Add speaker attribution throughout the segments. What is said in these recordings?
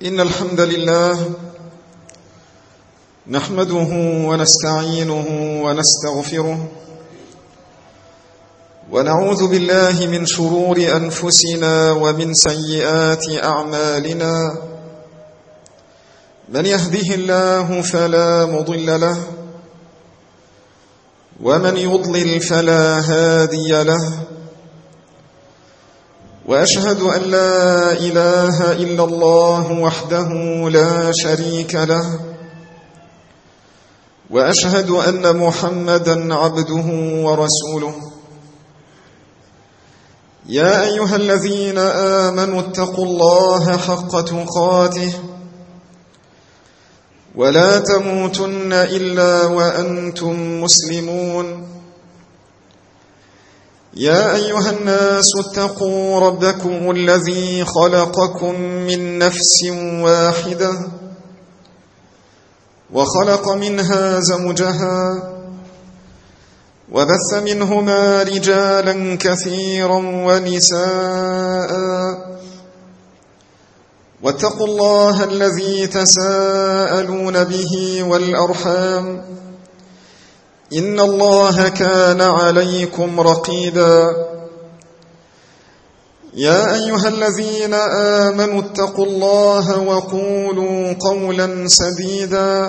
Speaker 1: إن الحمد لله نحمده ونستعينه ونستغفره ونعوذ بالله من شرور أنفسنا ومن سيئات أعمالنا. من يهده الله فلا مضل له ومن يضلل فلا هادي له، وأشهد أن لا إله إلا الله وحده لا شريك له، وأشهد أن محمدًا عبده ورسوله. يا أيها الذين آمنوا اتقوا الله حق تقاته ولا تموتن إلا وأنتم مسلمون. يا أيها الناس اتقوا ربكم الذي خلقكم من نفس واحدة وخلق منها زوجها وبث منهما رجالا كثيرا ونساء، واتقوا الله الذي تساءلون به والأرحام إن الله كان عليكم رقيبا. يا أيها الذين آمنوا اتقوا الله وقولوا قولا سديدا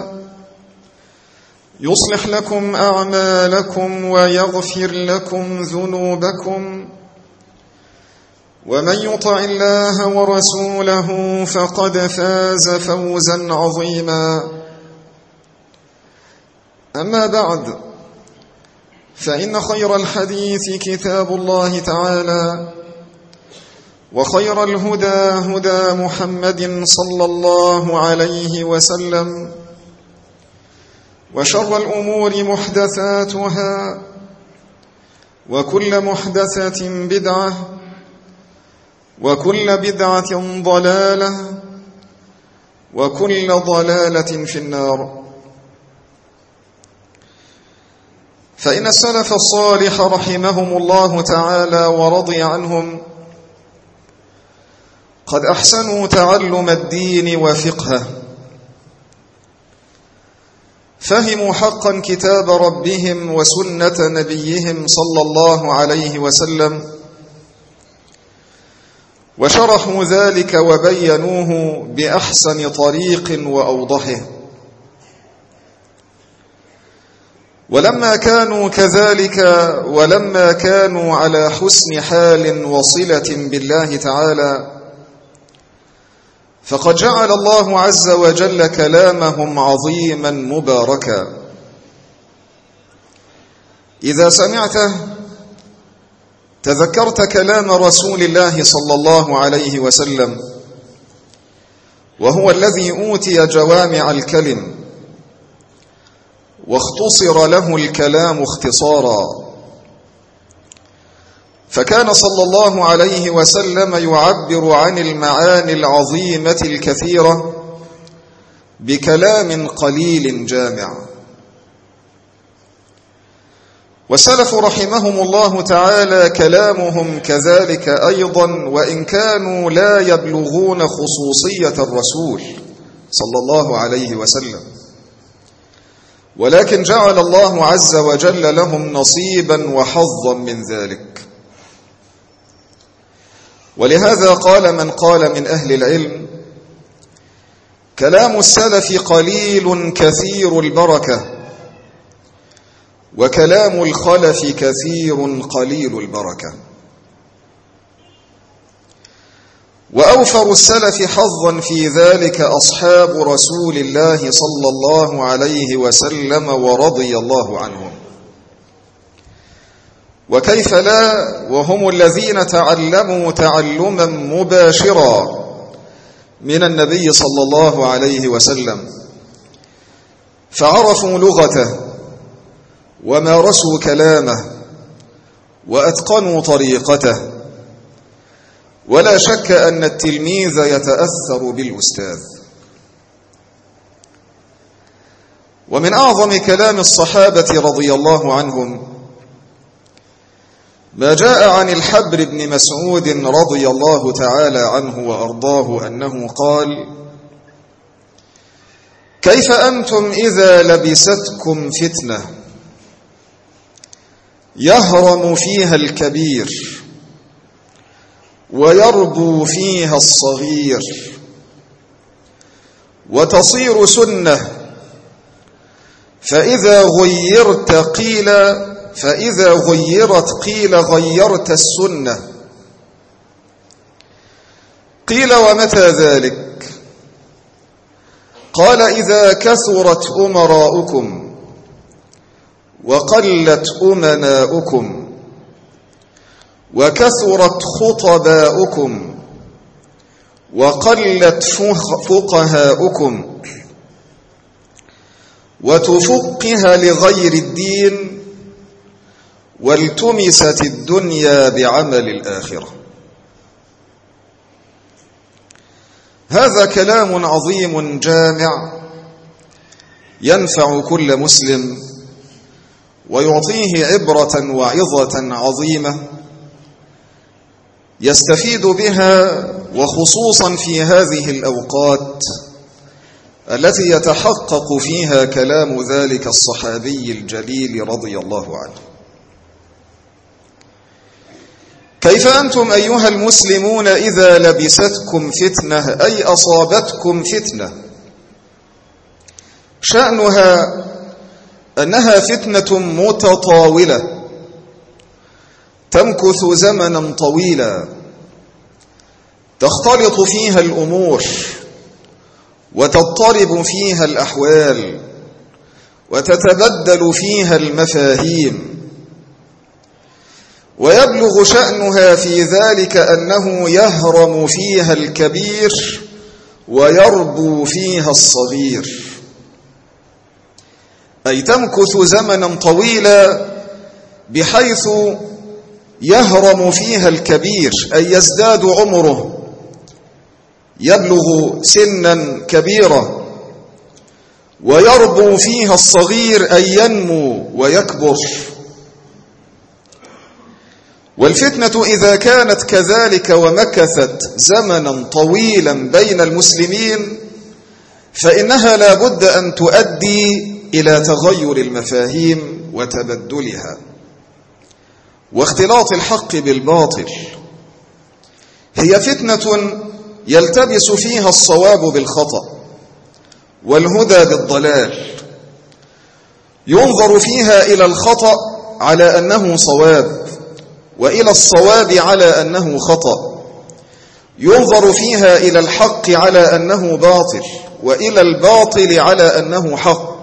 Speaker 1: يصلح لكم أعمالكم ويغفر لكم ذنوبكم، ومن يطع الله ورسوله فقد فاز فوزا عظيما. أما بعد، فإن خير الحديث كتاب الله تعالى، وخير الهدى هدى محمد صلى الله عليه وسلم، وشر الأمور محدثاتها، وكل محدثة بدعة، وكل بدعة ضلالة، وكل ضلالة في النار. فإن السلف الصالح رحمهم الله تعالى ورضي عنهم قد أحسنوا تعلم الدين وفقهه، فهموا حقا كتاب ربهم وسنة نبيهم صلى الله عليه وسلم، وشرحوا ذلك وبينوه بأحسن طريق وأوضحه. ولما كانوا كذلك، ولما كانوا على حسن حال وصلة بالله تعالى، فقد جعل الله عز وجل كلامهم عظيما مباركا. إذا سمعته تذكرت كلام رسول الله صلى الله عليه وسلم، وهو الذي أوتي جوامع الكلم واختصر له الكلام اختصارا، فكان صلى الله عليه وسلم يعبر عن المعاني العظيمة الكثيرة بكلام قليل جامع. والسلف رحمهم الله تعالى كلامهم كذلك أيضا، وإن كانوا لا يبلغون خصوصية الرسول صلى الله عليه وسلم، ولكن جعل الله عز وجل لهم نصيبا وحظا من ذلك. ولهذا قال من قال من أهل العلم: كلام السلف قليل كثير البركة، وكلام الخلف كثير قليل البركة. وأوفر السلف حظا في ذلك أصحاب رسول الله صلى الله عليه وسلم ورضي الله عنهم. وكيف لا، وهم الذين تعلموا تعلما مباشرا من النبي صلى الله عليه وسلم، فعرفوا لغته ومارسوا كلامه وأتقنوا طريقته. ولا شك أن التلميذ يتأثر بالأستاذ. ومن أعظم كلام الصحابة رضي الله عنهم ما جاء عن الحبر بن مسعود رضي الله تعالى عنه وأرضاه أنه قال: كيف أنتم إذا لبستكم فتنة يهرم فيها الكبير ويربو فيها الصغير وتصير سنة، فإذا غيرت قيل غيرت السنة. قيل ومتى ذلك؟ قال إذا كثرت أمراؤكم وقلت أمناؤكم وكثرت خطباؤكم وقلت فقهاؤكم وتفقه لغير الدين والتمست الدنيا بعمل الآخرة. هذا كلام عظيم جامع ينفع كل مسلم ويعطيه عبرة وعظة عظيمة يستفيد بها، وخصوصا في هذه الأوقات التي يتحقق فيها كلام ذلك الصحابي الجليل رضي الله عنه. كيف أنتم أيها المسلمون إذا لبستكم فتنة، أي أصابتكم فتنة شأنها أنها فتنة متطاولة تمكث زمنا طويلا، تختلط فيها الأمور وتضطرب فيها الأحوال وتتبدل فيها المفاهيم، ويبلغ شأنها في ذلك أنه يهرم فيها الكبير ويربو فيها الصغير، أي تمكث زمنا طويلا بحيث يهرم فيها الكبير أي يزداد عمره، يبلغ سنا كبيرا، ويربو فيها الصغير أي ينمو ويكبر. والفتنة إذا كانت كذلك ومكثت زمنا طويلا بين المسلمين فإنها لا بد أن تؤدي إلى تغير المفاهيم وتبدلها واختلاط الحق بالباطل. هي فتنة يلتبس فيها الصواب بالخطأ والهدى بالضلال، ينظر فيها إلى الخطأ على أنه صواب وإلى الصواب على أنه خطأ، ينظر فيها إلى الحق على أنه باطل وإلى الباطل على أنه حق،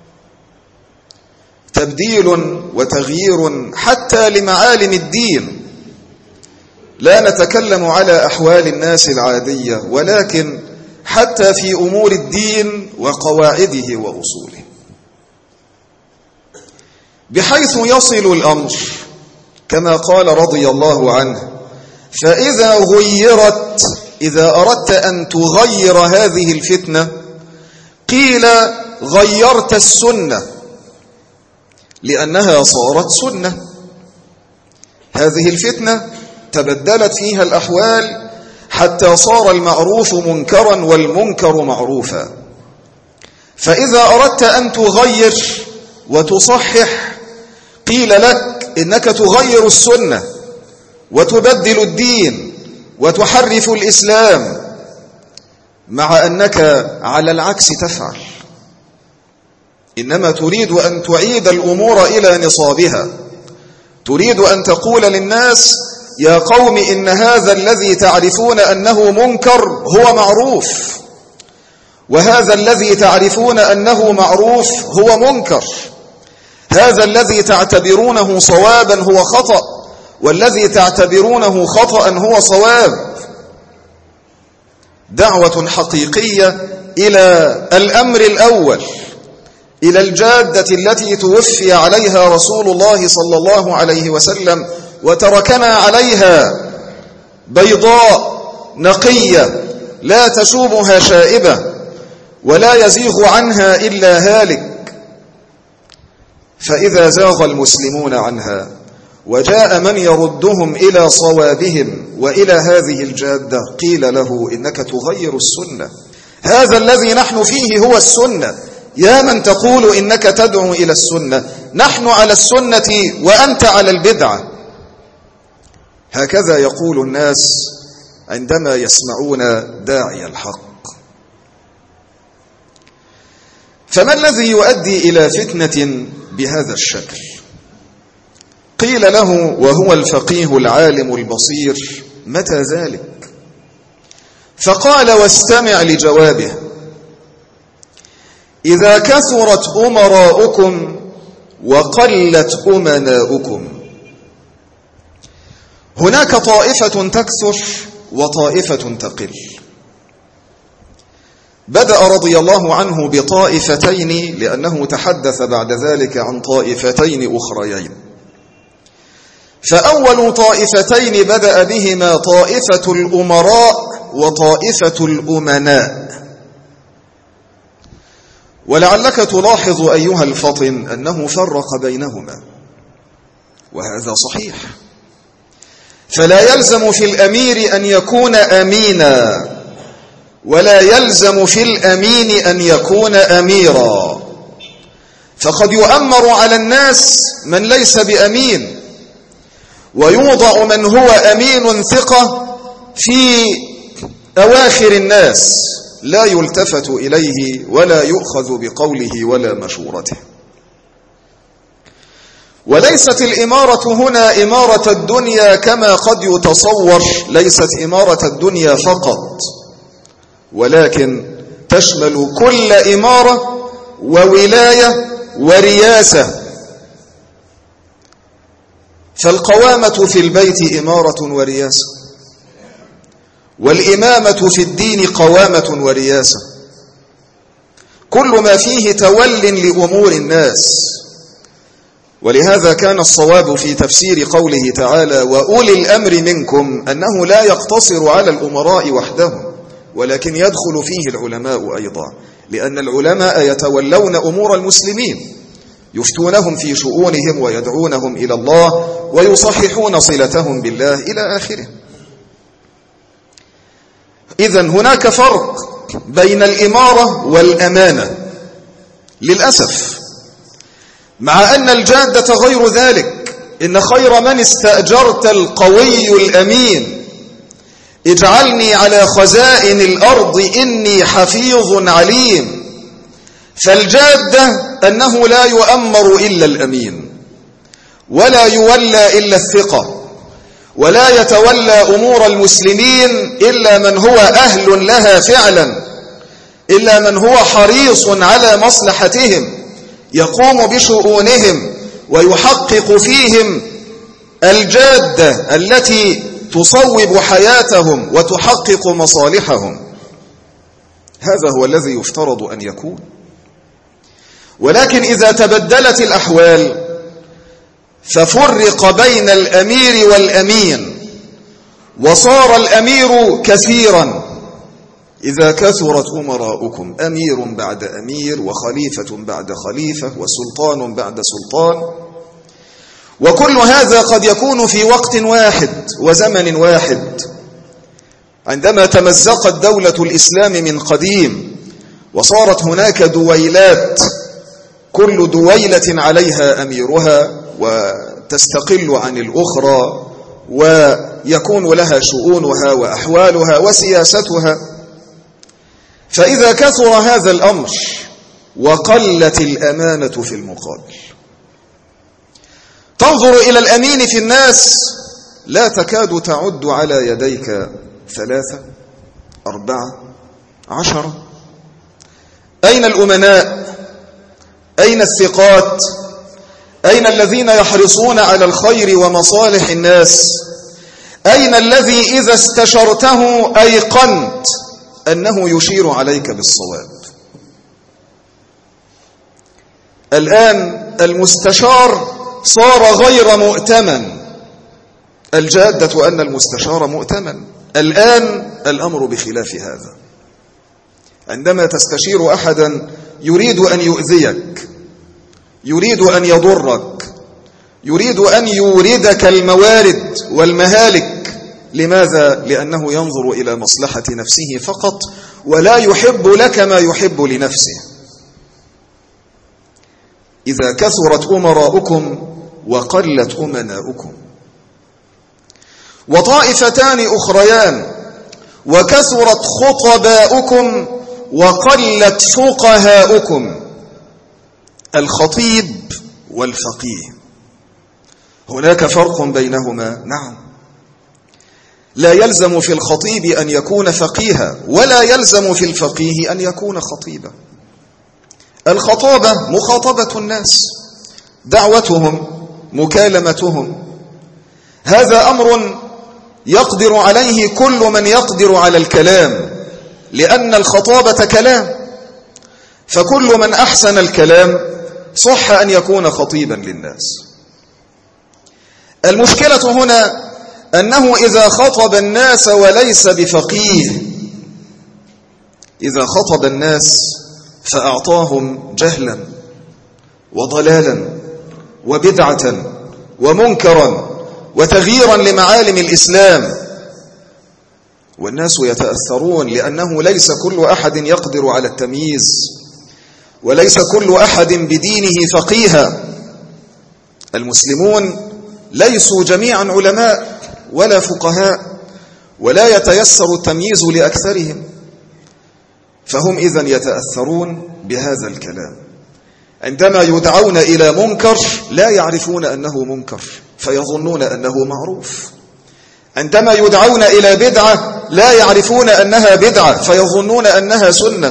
Speaker 1: تبديل وتغيير حتى لمعالم الدين. لا نتكلم على أحوال الناس العادية، ولكن حتى في أمور الدين وقواعده وأصوله، بحيث يصل الأمر كما قال رضي الله عنه: فإذا غيرت، إذا أردت أن تغير هذه الفتنة قيل غيرت السنة، لأنها صارت سنة. هذه الفتنة تبدلت فيها الأحوال حتى صار المعروف منكرا والمنكر معروفا. فإذا أردت أن تغير وتصحح قيل لك إنك تغير السنة وتبدل الدين وتحرف الإسلام، مع أنك على العكس تفعل، إنما تريد أن تعيد الأمور إلى نصابها، تريد أن تقول للناس: يا قوم إن هذا الذي تعرفون أنه منكر هو معروف، وهذا الذي تعرفون أنه معروف هو منكر، هذا الذي تعتبرونه صوابا هو خطأ، والذي تعتبرونه خطأ هو صواب. دعوة حقيقية إلى الأمر الأول، إلى الجادة التي توفي عليها رسول الله صلى الله عليه وسلم وتركنا عليها بيضاء نقية لا تشوبها شائبة ولا يزيغ عنها إلا هالك. فإذا زاغ المسلمون عنها وجاء من يردهم إلى صوابهم وإلى هذه الجادة قيل له: إنك تغير السنة، هذا الذي نحن فيه هو السنة. يا من تقول إنك تدعو إلى السنة، نحن على السنة وأنت على البدعة. هكذا يقول الناس عندما يسمعون داعي الحق. فما الذي يؤدي إلى فتنة بهذا الشكل؟ قيل له وهو الفقيه العالم البصير: متى ذلك؟ فقال واستمع لجوابه: إذا كثرت أمراؤكم وقلت أمناؤكم. هناك طائفة تكثر وطائفة تقل. بدأ رضي الله عنه بطائفتين لأنه تحدث بعد ذلك عن طائفتين أخريين. فأول طائفتين بدأ بهما طائفة الأمراء وطائفة الأمناء. ولعلك تلاحظ أيها الفطن أنه فرق بينهما، وهذا صحيح. فلا يلزم في الأمير أن يكون أمينا، ولا يلزم في الأمين أن يكون أميرا. فقد يؤمر على الناس من ليس بأمين، ويوضع من هو أمين ثقة في أواخر الناس لا يلتفت إليه ولا يؤخذ بقوله ولا مشورته. وليست الإمارة هنا إمارة الدنيا كما قد يتصور، ليست إمارة الدنيا فقط، ولكن تشمل كل إمارة وولاية ورياسة. فالقوامة في البيت إمارة ورياسة، والإمامة في الدين قوامة ورياسة. كل ما فيه تول لأمور الناس. ولهذا كان الصواب في تفسير قوله تعالى: وأولي الأمر منكم، أنه لا يقتصر على الأمراء وحدهم، ولكن يدخل فيه العلماء أيضا، لأن العلماء يتولون أمور المسلمين، يفتونهم في شؤونهم ويدعونهم إلى الله ويصححون صلتهم بالله إلى آخره. إذن هناك فرق بين الإمارة والأمانة للأسف، مع أن الجادة غير ذلك. إن خير من استأجرت القوي الأمين. اجعلني على خزائن الأرض إني حفيظ عليم. فالجادة أنه لا يؤمر إلا الأمين، ولا يولى إلا الثقة، ولا يتولى أمور المسلمين إلا من هو أهل لها فعلا، إلا من هو حريص على مصلحتهم، يقوم بشؤونهم ويحقق فيهم الجادة التي تصوب حياتهم وتحقق مصالحهم. هذا هو الذي يفترض أن يكون. ولكن إذا تبدلت الأحوال ففرق بين الأمير والأمين، وصار الأمير كثيرا. إذا كثرت أمراؤكم، أمير بعد أمير، وخليفة بعد خليفة، وسلطان بعد سلطان. وكل هذا قد يكون في وقت واحد وزمن واحد. عندما تمزقت دولة الإسلام من قديم وصارت هناك دويلات، كل دويلة عليها أميرها وتستقل عن الأخرى، ويكون لها شؤونها وأحوالها وسياستها. فإذا كثر هذا الأمر وقلت الأمانة في المقابل، تنظر إلى الأمين في الناس لا تكاد تعد على يديك 3 4 10. أين الأمناء؟ أين الثقات؟ أين الذين يحرصون على الخير ومصالح الناس؟ أين الذي إذا استشرته أيقنت أنه يشير عليك بالصواب؟ الآن المستشار صار غير مؤتمن. الجادة أن المستشار مؤتمن. الآن الأمر بخلاف هذا. عندما تستشير أحدا يريد أن يؤذيك، يريد أن يضرك، يريد أن يوردك الموارد والمهالك. لماذا؟ لأنه ينظر إلى مصلحة نفسه فقط، ولا يحب لك ما يحب لنفسه. إذا كثرت أمراؤكم وقلت أمناؤكم. وطائفتان أخريان: وكثرت خطباؤكم وقلت فقهاؤكم. الخطيب والفقيه هناك فرق بينهما، نعم. لا يلزم في الخطيب أن يكون فقيها، ولا يلزم في الفقيه أن يكون خطيبا. الخطابة مخاطبة الناس، دعوتهم، مكالمتهم. هذا أمر يقدر عليه كل من يقدر على الكلام، لأن الخطابة كلام، فكل من أحسن الكلام صح أن يكون خطيبا للناس. المشكلة هنا أنه إذا خطب الناس وليس بفقيه، إذا خطب الناس فأعطاهم جهلا وضلالا وبدعة ومنكرا وتغييرا لمعالم الإسلام، والناس يتأثرون، لأنه ليس كل أحد يقدر على التمييز، وليس كل أحد بدينه فقيها. المسلمون ليسوا جميعا علماء ولا فقهاء، ولا يتيسر التمييز لأكثرهم، فهم إذن يتأثرون بهذا الكلام. عندما يدعون إلى منكر لا يعرفون أنه منكر فيظنون أنه معروف. عندما يدعون إلى بدعة لا يعرفون أنها بدعة فيظنون أنها سنة.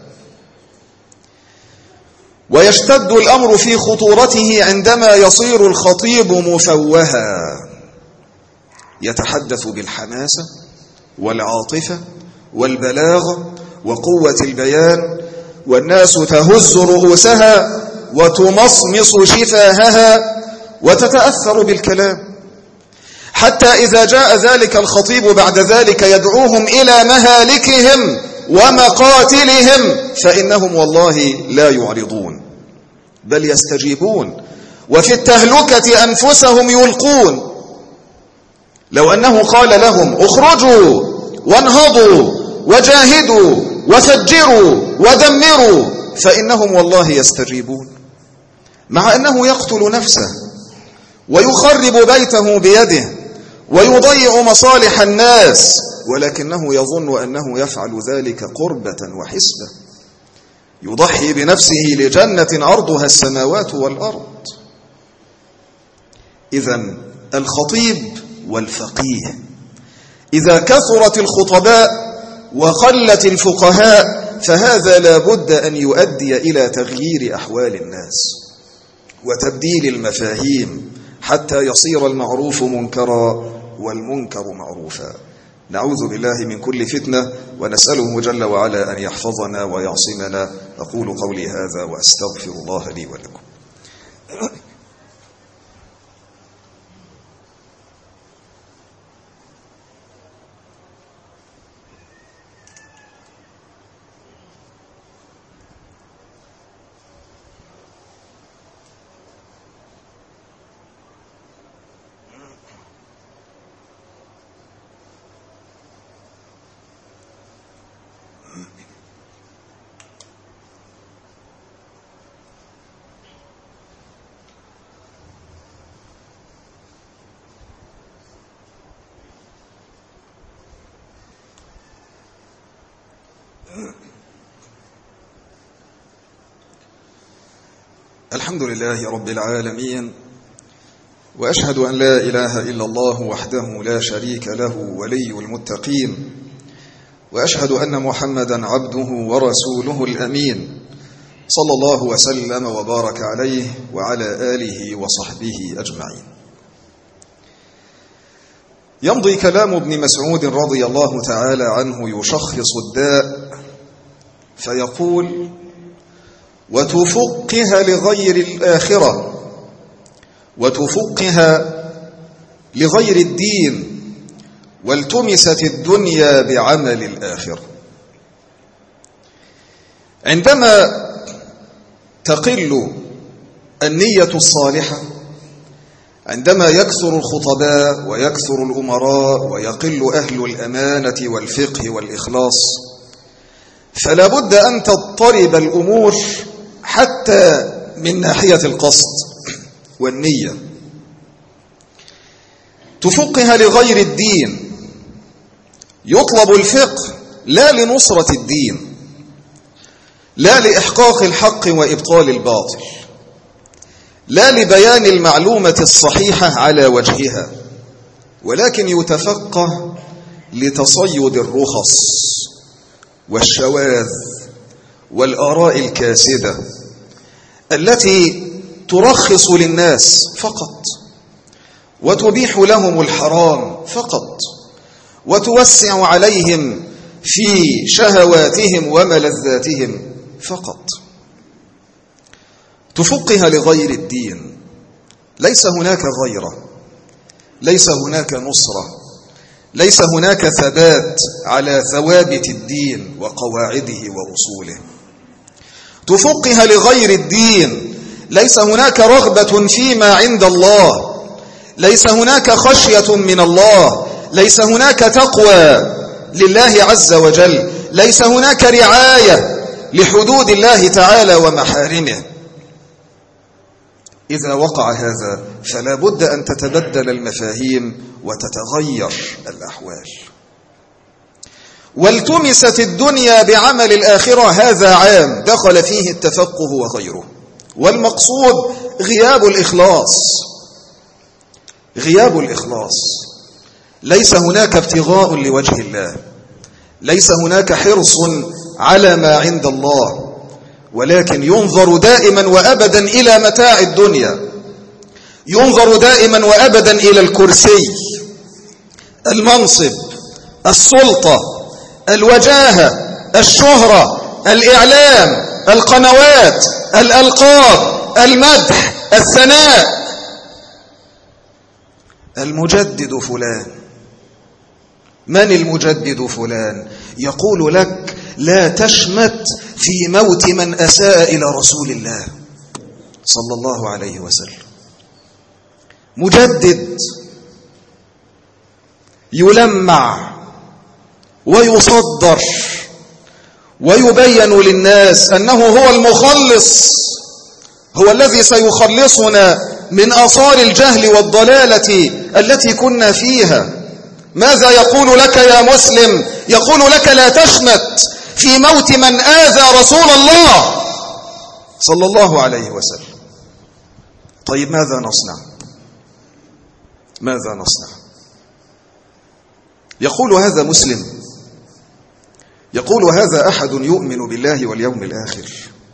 Speaker 1: ويشتد الأمر في خطورته عندما يصير الخطيب مفوها، يتحدث بالحماسة والعاطفة والبلاغة وقوة البيان، والناس تهز رؤوسها وتمصمص شفاهها وتتأثر بالكلام، حتى إذا جاء ذلك الخطيب بعد ذلك يدعوهم إلى مهالكهم ومقاتلهم فإنهم والله لا يعرضون بل يستجيبون، وفي التهلكة أنفسهم يلقون. لو أنه قال لهم اخرجوا وانهضوا وجاهدوا وفجروا ودمروا فإنهم والله يستجيبون، مع أنه يقتل نفسه ويخرب بيته بيده ويضيع مصالح الناس، ولكنه يظن أنه يفعل ذلك قربة وحسبة، يضحي بنفسه لجنة عرضها السماوات والأرض. إذن الخطيب والفقيه، إذا كثرت الخطباء وقلت الفقهاء فهذا لا بد أن يؤدي إلى تغيير أحوال الناس وتبديل المفاهيم حتى يصير المعروف منكرا والمنكر معروفا. نعوذ بالله من كل فتنة، ونسأله جل وعلا أن يحفظنا ويعصمنا. أقول قولي هذا وأستغفر الله لي ولكم. الحمد لله رب العالمين، وأشهد أن لا إله إلا الله وحده لا شريك له ولي المتقين، وأشهد أن محمدا عبده ورسوله الأمين، صلى الله وسلم وبارك عليه وعلى آله وصحبه أجمعين. يمضي كلام ابن مسعود رضي الله تعالى عنه يشخص الداء فيقول: وتفقه لغير الآخرة، وتفقه لغير الدين، والتمست الدنيا بعمل الآخرة. عندما تقل النية الصالحة، عندما يكثر الخطباء ويكثر الأمراء ويقل أهل الأمانة والفقه والإخلاص، فلا بد أن تضطرب الأمور حتى من ناحية القصد والنية. تفقه لغير الدين، يطلب الفقه لا لنصرة الدين، لا لإحقاق الحق وإبطال الباطل، لا لبيان المعلومة الصحيحة على وجهها، ولكن يتفقه لتصيد الرخص والشواذ والآراء الكاسدة التي ترخص للناس فقط، وتبيح لهم الحرام فقط، وتوسع عليهم في شهواتهم وملذاتهم فقط. تفقه لغير الدين، ليس هناك غيره، ليس هناك نصرة، ليس هناك ثبات على ثوابت الدين وقواعده وأصوله. تفقه لغير الدين، ليس هناك رغبة فيما عند الله، ليس هناك خشية من الله، ليس هناك تقوى لله عز وجل، ليس هناك رعاية لحدود الله تعالى ومحارمه. إذا وقع هذا فلا بد أن تتبدل المفاهيم وتتغير الأحوال. والتمست الدنيا بعمل الآخرة، هذا عام دخل فيه التفقه وغيره، والمقصود غياب الإخلاص. غياب الإخلاص، ليس هناك ابتغاء لوجه الله، ليس هناك حرص على ما عند الله، ولكن ينظر دائما وأبدا إلى متاع الدنيا، ينظر دائما وأبدا إلى الكرسي، المنصب، السلطة، الوجاهة، الشهرة، الإعلام، القنوات، الألقاب، المدح، الثناء. المجدد فلان. من المجدد فلان؟ يقول لك لا تشمت في موت من أساء إلى رسول الله صلى الله عليه وسلم. مجدد يلمع ويصدر ويبين للناس أنه هو المخلص، هو الذي سيخلصنا من آثار الجهل والضلالة التي كنا فيها. ماذا يقول لك يا مسلم؟ يقول لك لا تشمت في موت من آذى رسول الله صلى الله عليه وسلم. طيب ماذا نصنع؟ ماذا نصنع؟ يقول هذا مسلم، يقول هذا أحد يؤمن بالله واليوم الآخر،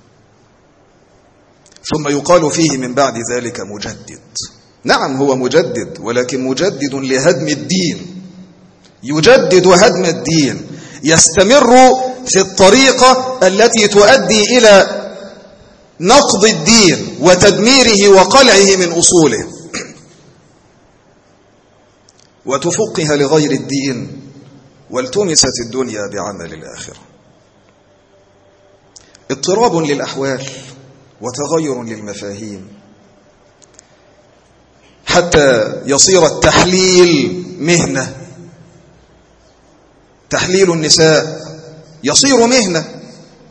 Speaker 1: ثم يقال فيه من بعد ذلك مجدد. نعم هو مجدد، ولكن مجدد لهدم الدين، يجدد هدم الدين، يستمر في الطريقة التي تؤدي إلى نقض الدين وتدميره وقلعه من أصوله. وتفقه لغير الدين، والتمست الدنيا بعمل الآخرة. اضطراب للأحوال وتغير للمفاهيم، حتى يصير التحليل مهنة. تحليل النساء يصير مهنة.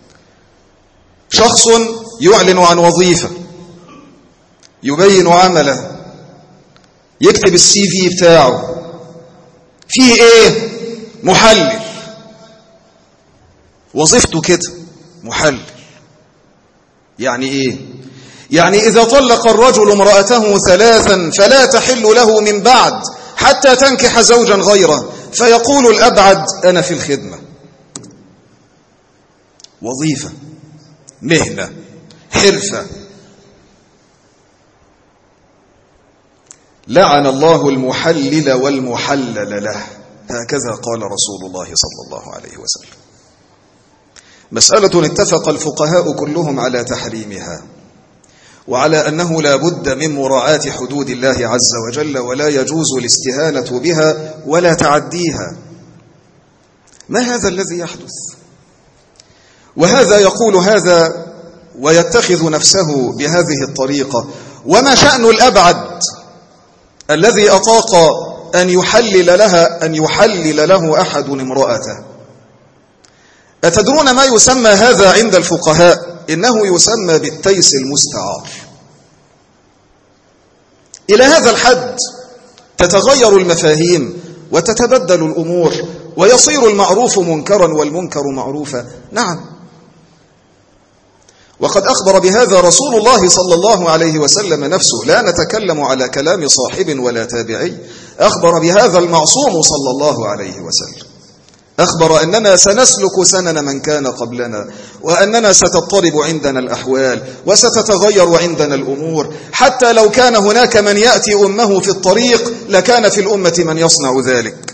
Speaker 1: شخص يعلن عن وظيفة، يبين عمله، يكتب السي في بتاعه، فيه ايه؟ محلل. وظيفته كده محلل. يعني ايه؟ يعني إذا طلق الرجل امرأته 3 فلا تحل له من بعد حتى تنكح زوجا غيره، فيقول الأبعد أنا في الخدمة. وظيفة، مهنة، حرفة. لعن الله المحلل والمحلل له، هكذا قال رسول الله صلى الله عليه وسلم. مسألة اتفق الفقهاء كلهم على تحريمها، وعلى أنه لا بد من مراعاة حدود الله عز وجل، ولا يجوز الاستهانة بها ولا تعديها. ما هذا الذي يحدث؟ وهذا يقول هذا ويتخذ نفسه بهذه الطريقة، وما شأن الأبعد الذي أطاق أن يحلل له أحد امرأته؟ أتدرون ما يسمى هذا عند الفقهاء؟ إنه يسمى بالتيس المستعار. إلى هذا الحد تتغير المفاهيم وتتبدل الأمور ويصير المعروف منكرا والمنكر معروفا. نعم، وقد أخبر بهذا رسول الله صلى الله عليه وسلم نفسه، لا نتكلم على كلام صاحب ولا تابعي، أخبر بهذا المعصوم صلى الله عليه وسلم، أخبر أننا سنسلك سنن من كان قبلنا، وأننا ستضطرب عندنا الأحوال وستتغير عندنا الأمور، حتى لو كان هناك من يأتي أمه في الطريق لكان في الأمة من يصنع ذلك.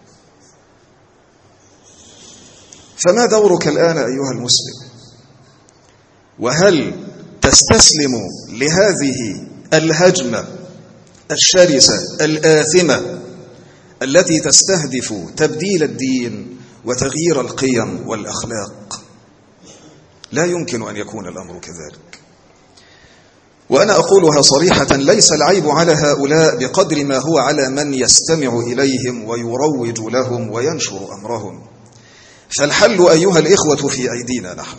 Speaker 1: فما دورك الآن أيها المسلم؟ وهل تستسلم لهذه الهجمة الشرسة الآثمة التي تستهدف تبديل الدين وتغيير القيم والأخلاق؟ لا يمكن أن يكون الأمر كذلك. وأنا أقولها صريحة، ليس العيب على هؤلاء بقدر ما هو على من يستمع إليهم ويروج لهم وينشر أمرهم. فالحل أيها الإخوة في أيدينا نحن.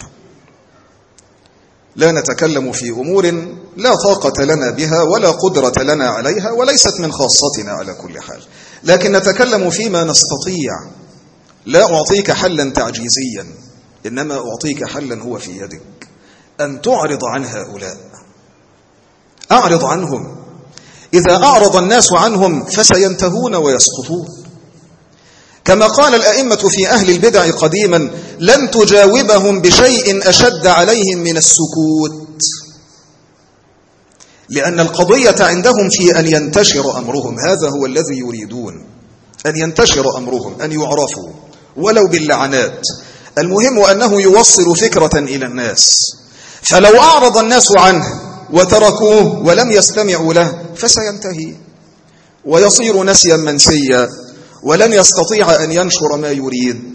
Speaker 1: لا نتكلم في أمور لا طاقة لنا بها ولا قدرة لنا عليها وليست من خاصتنا على كل حال، لكن نتكلم فيما نستطيع. لا أعطيك حلا تعجيزيا، إنما أعطيك حلا هو في يدك، أن تعرض عن هؤلاء. أعرض عنهم. إذا أعرض الناس عنهم فسينتهون ويسقطون. كما قال الأئمة في أهل البدع قديما: لن تجاوبهم بشيء أشد عليهم من السكوت، لأن القضية عندهم في أن ينتشر أمرهم. هذا هو الذي يريدون، أن ينتشر أمرهم، أن يعرفوا ولو باللعنات. المهم أنه يوصل فكرة إلى الناس، فلو أعرض الناس عنه وتركوه ولم يستمعوا له فسينتهي ويصير نسيا منسيا ولن يستطيع أن ينشر ما يريد.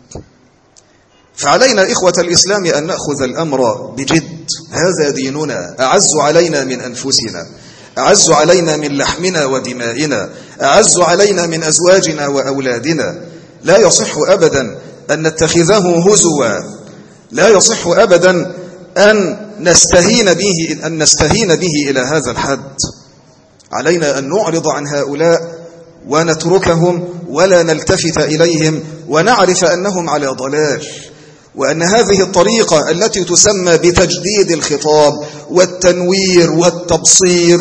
Speaker 1: فعلينا إخوة الإسلام أن نأخذ الأمر بجد. هذا ديننا، أعز علينا من أنفسنا، أعز علينا من لحمنا ودمائنا، أعز علينا من أزواجنا وأولادنا. لا يصح أبدا أن نتخذه هزوا، لا يصح أبدا أن نستهين به إلى هذا الحد. علينا أن نعرض عن هؤلاء ونتركهم ولا نلتفت إليهم، ونعرف أنهم على ضلال، وأن هذه الطريقة التي تسمى بتجديد الخطاب والتنوير والتبصير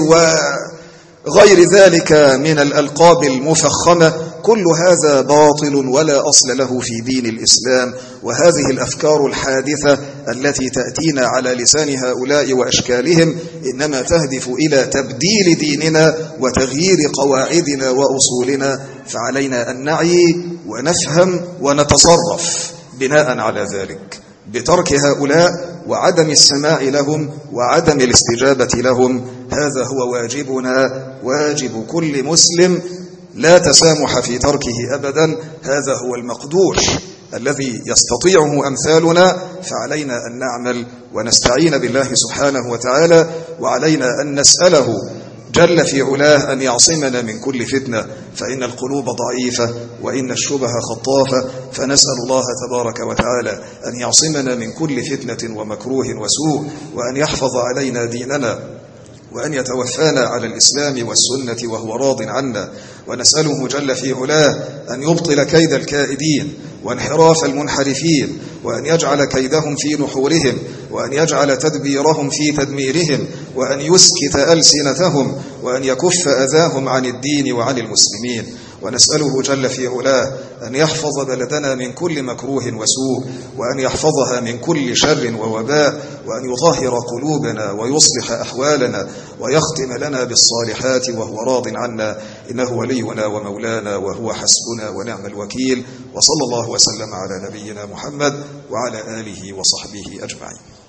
Speaker 1: وغير ذلك من الألقاب المفخمة، كل هذا باطل ولا أصل له في دين الإسلام. وهذه الأفكار الحادثة التي تأتينا على لسان هؤلاء وأشكالهم إنما تهدف إلى تبديل ديننا وتغيير قواعدنا وأصولنا. فعلينا أن نعي ونفهم ونتصرف بناء على ذلك، بترك هؤلاء وعدم السماع لهم وعدم الاستجابة لهم. هذا هو واجبنا، واجب كل مسلم، لا تسامح في تركه أبدا. هذا هو المقدور الذي يستطيعه أمثالنا. فعلينا أن نعمل ونستعين بالله سبحانه وتعالى، وعلينا أن نسأله جل في علاه أن يعصمنا من كل فتنة، فإن القلوب ضعيفة وإن الشبه خطافة. فنسأل الله تبارك وتعالى أن يعصمنا من كل فتنة ومكروه وسوء، وأن يحفظ علينا ديننا، وأن يتوفانا على الإسلام والسنة وهو راض عنا. ونسأله جل في علاه أن يبطل كيد الكائدين وانحراف المنحرفين، وأن يجعل كيدهم في نحورهم، وأن يجعل تدبيرهم في تدميرهم، وأن يسكت ألسنتهم، وأن يكف أذاهم عن الدين وعن المسلمين. ونسأله جل في علاه أن يحفظ بلدنا من كل مكروه وسوء، وأن يحفظها من كل شر ووباء، وأن يطهر قلوبنا ويصلح أحوالنا ويختم لنا بالصالحات وهو راض عنا. إنه ولينا ومولانا وهو حسبنا ونعم الوكيل. وصلى الله وسلم على نبينا محمد وعلى آله وصحبه أجمعين.